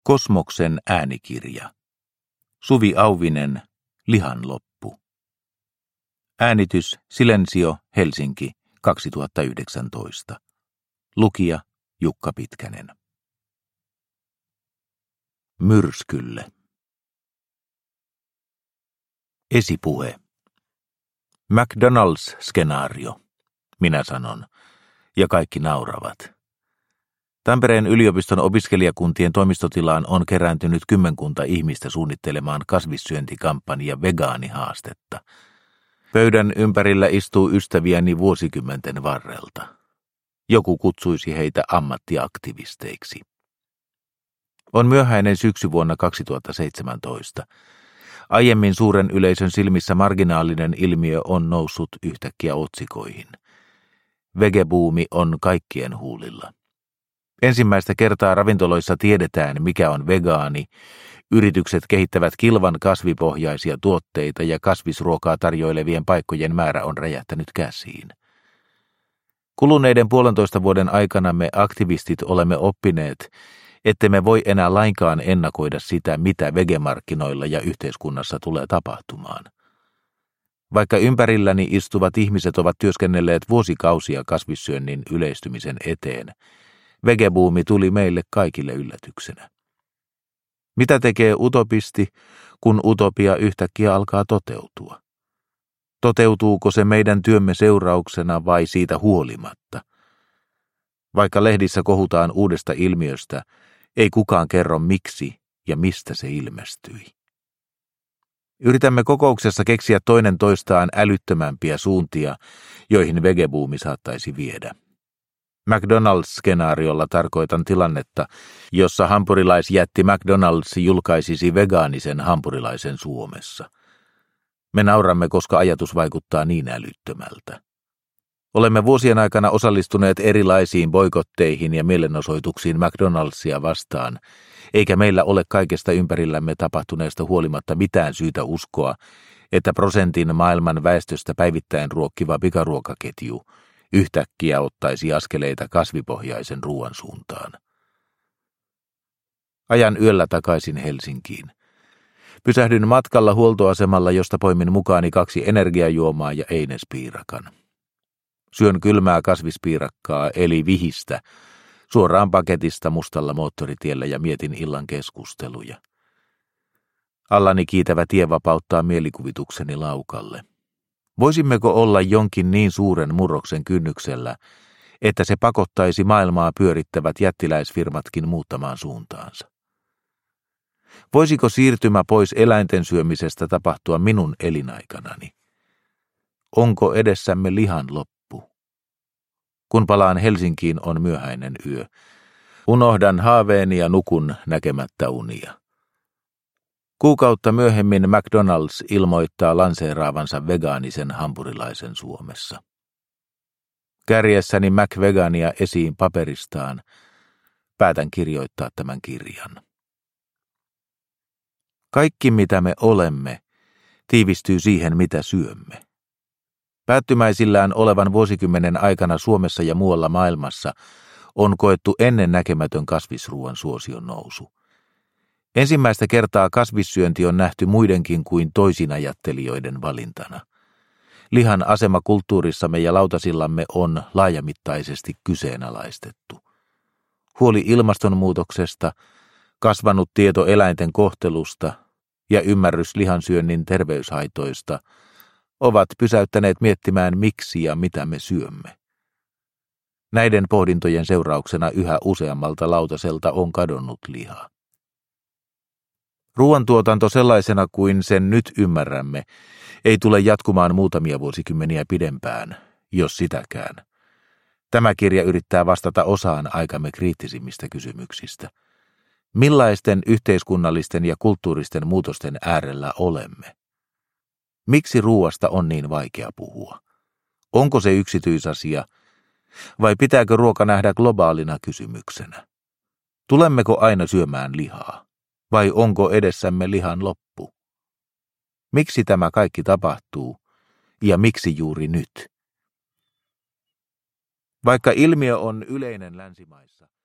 Kosmoksen äänikirja. Suvi Auvinen, Lihan loppu. Äänitys Silensio, Helsinki, 2019. Lukija Jukka Pitkänen. Myrskylle. Esipuhe. McDonald's-skenaario, minä sanon, ja kaikki nauravat. Tampereen yliopiston opiskelijakuntien toimistotilaan on kerääntynyt kymmenkunta ihmistä suunnittelemaan kasvissyöntikampanjan vegaanihaastetta. Pöydän ympärillä istuu ystäviäni vuosikymmenten varrelta. Joku kutsuisi heitä ammattiaktivisteiksi. On myöhäinen syksy vuonna 2017. Aiemmin suuren yleisön silmissä marginaalinen ilmiö on noussut yhtäkkiä otsikoihin. Vegebuumi on kaikkien huulilla. Ensimmäistä kertaa ravintoloissa tiedetään, mikä on vegaani. Yritykset kehittävät kilvan kasvipohjaisia tuotteita ja kasvisruokaa tarjoilevien paikkojen määrä on räjähtänyt käsiin. Kuluneiden 1,5 vuoden aikana me aktivistit olemme oppineet, ettemme voi enää lainkaan ennakoida sitä, mitä vegemarkkinoilla ja yhteiskunnassa tulee tapahtumaan. Vaikka ympärilläni istuvat ihmiset ovat työskennelleet vuosikausia kasvissyönnin yleistymisen eteen, vegebuumi tuli meille kaikille yllätyksenä. Mitä tekee utopisti, kun utopia yhtäkkiä alkaa toteutua? Toteutuuko se meidän työmme seurauksena vai siitä huolimatta? Vaikka lehdissä kohutaan uudesta ilmiöstä, ei kukaan kerro miksi ja mistä se ilmestyi. Yritämme kokouksessa keksiä toinen toistaan älyttömämpiä suuntia, joihin vegebuumi saattaisi viedä. McDonald's-skenaariolla tarkoitan tilannetta, jossa hampurilaisjätti McDonald's julkaisisi vegaanisen hampurilaisen Suomessa. Me nauramme, koska ajatus vaikuttaa niin älyttömältä. Olemme vuosien aikana osallistuneet erilaisiin boikotteihin ja mielenosoituksiin McDonald'sia vastaan, eikä meillä ole kaikesta ympärillämme tapahtuneesta huolimatta mitään syytä uskoa, että prosentin maailman väestöstä päivittäin ruokkiva pikaruokaketju yhtäkkiä ottaisi askeleita kasvipohjaisen ruoan suuntaan. Ajan yöllä takaisin Helsinkiin. Pysähdyn matkalla huoltoasemalla, josta poimin mukaani 2 energiajuomaa ja einespiirakan. Syön kylmää kasvispiirakkaa eli vihistä suoraan paketista mustalla moottoritiellä ja mietin illan keskusteluja. Allani kiitävä tie vapauttaa mielikuvitukseni laukalle. Voisimmeko olla jonkin niin suuren murroksen kynnyksellä, että se pakottaisi maailmaa pyörittävät jättiläisfirmatkin muuttamaan suuntaansa? Voisiko siirtymä pois eläinten syömisestä tapahtua minun elinaikanani? Onko edessämme lihan loppu? Kun palaan Helsinkiin, on myöhäinen yö. Unohdan haaveeni ja nukun näkemättä unia. Kuukautta myöhemmin McDonald's ilmoittaa lanseeraavansa vegaanisen hampurilaisen Suomessa. Kärjessäni McVegania esiin paperistaan, päätän kirjoittaa tämän kirjan. Kaikki mitä me olemme, tiivistyy siihen mitä syömme. Päättymäisillään olevan vuosikymmenen aikana Suomessa ja muualla maailmassa on koettu ennennäkemätön kasvisruoan suosion nousu. Ensimmäistä kertaa kasvissyönti on nähty muidenkin kuin toisinajattelijoiden valintana. Lihan asema kulttuurissamme ja lautasillamme on laajamittaisesti kyseenalaistettu. Huoli ilmastonmuutoksesta, kasvanut tieto eläinten kohtelusta ja ymmärrys lihansyönnin terveyshaitoista ovat pysäyttäneet miettimään miksi ja mitä me syömme. Näiden pohdintojen seurauksena yhä useammalta lautaselta on kadonnut liha. Ruoantuotanto sellaisena kuin sen nyt ymmärrämme ei tule jatkumaan muutamia vuosikymmeniä pidempään, jos sitäkään. Tämä kirja yrittää vastata osaan aikamme kriittisimmistä kysymyksistä. Millaisten yhteiskunnallisten ja kulttuuristen muutosten äärellä olemme? Miksi ruoasta on niin vaikea puhua? Onko se yksityisasia vai pitääkö ruoka nähdä globaalina kysymyksenä? Tulemmeko aina syömään lihaa? Vai onko edessämme lihan loppu? Miksi tämä kaikki tapahtuu ja miksi juuri nyt? Vaikka ilmiö on yleinen länsimaissa,